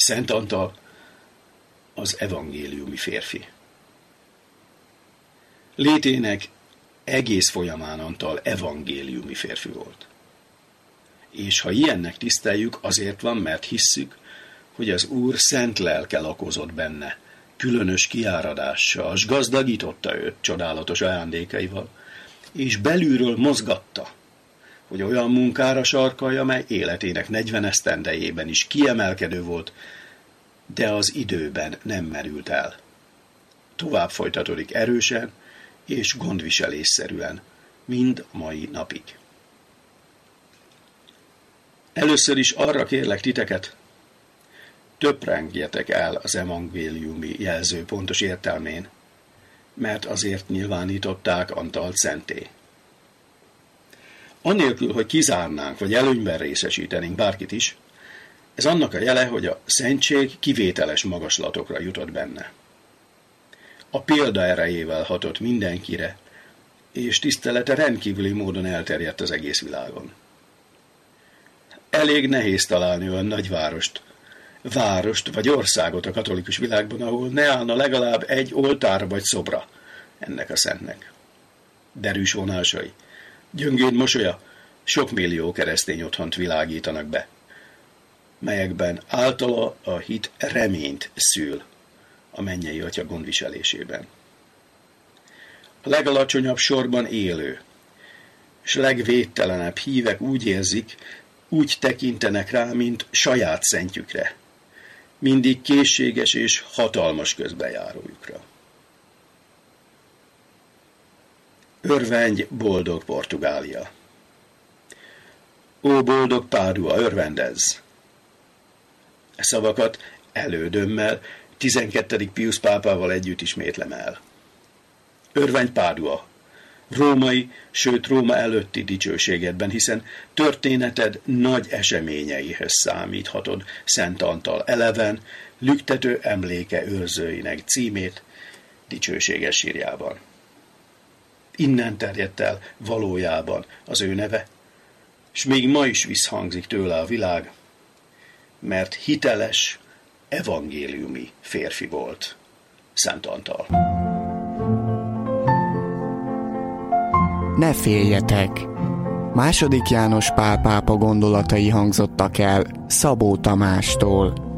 Szent Antal az evangéliumi férfi. Létének egész folyamán Antal evangéliumi férfi volt. És ha ilyennek tiszteljük, azért van, mert hisszük, hogy az Úr szent lelke lakozott benne, különös kiáradással, s gazdagította őt csodálatos ajándékaival, és belülről mozgatta, hogy olyan munkára sarkalja, mely életének 40 esztendejében is kiemelkedő volt, de az időben nem merült el. Tovább folytatódik erősen és gondviselésszerűen, mind a mai napig. Először is arra kérlek titeket, töprengjetek el az evangéliumi jelző pontos értelmén, mert azért nyilvánították Antalt szenté. Anélkül, hogy kizárnánk, vagy előnyben részesítenénk bárkit is, ez annak a jele, hogy a szentség kivételes magaslatokra jutott benne. A példa erejével hatott mindenkire, és tisztelete rendkívüli módon elterjedt az egész világon. Elég nehéz találni olyan nagyvárost, várost vagy országot a katolikus világban, ahol ne állna legalább egy oltár vagy szobra ennek a szentnek. Derűs vonásai, gyöngéd mosolya sok millió keresztény otthont világítanak be, melyekben általa a hit reményt szül a mennyei Atya gondviselésében. A legalacsonyabb sorban élő, és legvédtelenebb hívek úgy érzik, úgy tekintenek rá, mint saját szentjükre, mindig készséges és hatalmas közbenjárójukra. Örvendj, boldog Portugália! Ó, boldog Pádua, örvendezz! E szavakat elődömmel, 12. Piusz pápával együtt ismétlem el. Örvendj, Pádua! Római, sőt Róma előtti dicsőségedben, hiszen történeted nagy eseményeihez számíthatod Szent Antal eleven, lüktető emléke őrzőinek címét dicsőséges sírjában. Innen terjedt el valójában az ő neve, s még ma is visszhangzik tőle a világ, mert hiteles, evangéliumi férfi volt Szent Antal. Ne féljetek! II. János Pál pápa gondolatai hangzottak el Szabó Tamástól.